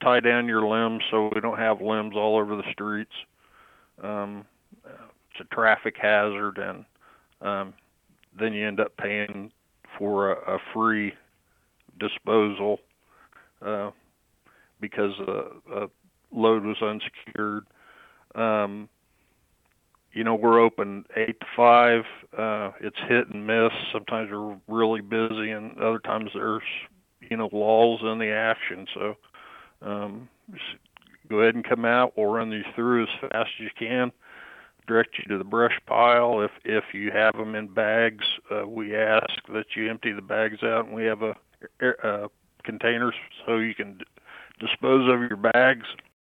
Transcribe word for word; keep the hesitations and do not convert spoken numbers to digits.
tie down your limbs so we don't have limbs all over the streets. Um, it's a traffic hazard, and um, then you end up paying for a, a free disposal uh, because the uh, load was unsecured. Um, you know, we're open eight to five. Uh, it's hit and miss. Sometimes we're really busy, and other times there's, you know, lulls in the action. So um, just go ahead and come out. We'll run you through as fast as you can. Direct you to the brush pile. If if you have them in bags, uh, we ask that you empty the bags out, and we have a, a containers so you can d- dispose of your bags.